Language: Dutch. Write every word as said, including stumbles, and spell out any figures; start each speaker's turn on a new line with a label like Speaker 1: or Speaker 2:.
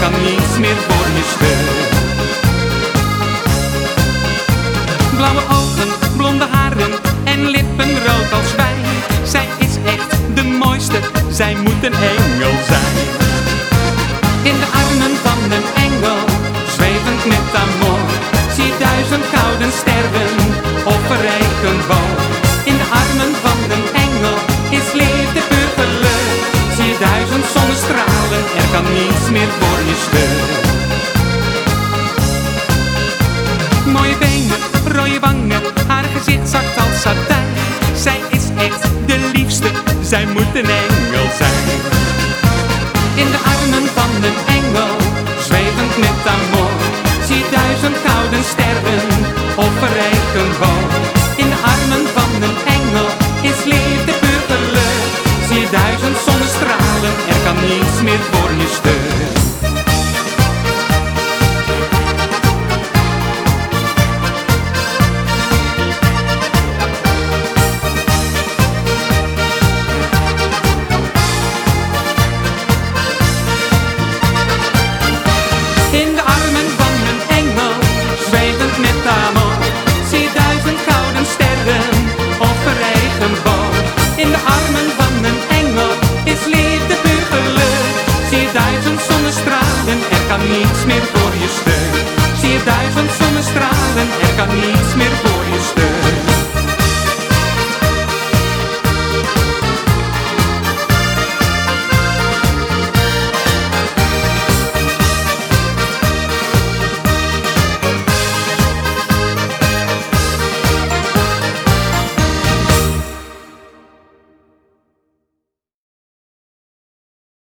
Speaker 1: kan niets meer voor je stuk. Blauwe ogen, blonde haren en lippen rood als wijn. Zij is echt de mooiste, zij moet een engel zijn. In de armen van een engel, zwevend met amor, zie duizend gouden sterren op een regenboog. In de armen van een engel is liefde puur geluk. Zie je duizend zonnestralen, er kan niets meer voor je stuk. Mooie benen, rode wangen, haar gezicht zacht als satijn. Zij is echt de liefste, zij moet een engel zijn. In de armen van een engel, zwevend met amor, zie duizend gouden sterren op een regenboog. In de armen van een engel is liefde puur geluk. Zie je duizend zonnestralen, er kan niets meer voor je stuk. In de armen van een engel, zwevend met amor, zie je duizend gouden sterren op een regenboog. In de armen van een engel is liefde puur geluk. Zie je duizend zonnestralen, er kan niets meer voor je stuk. Zie je duizend zonnestralen, er kan niets meer voor je stuk.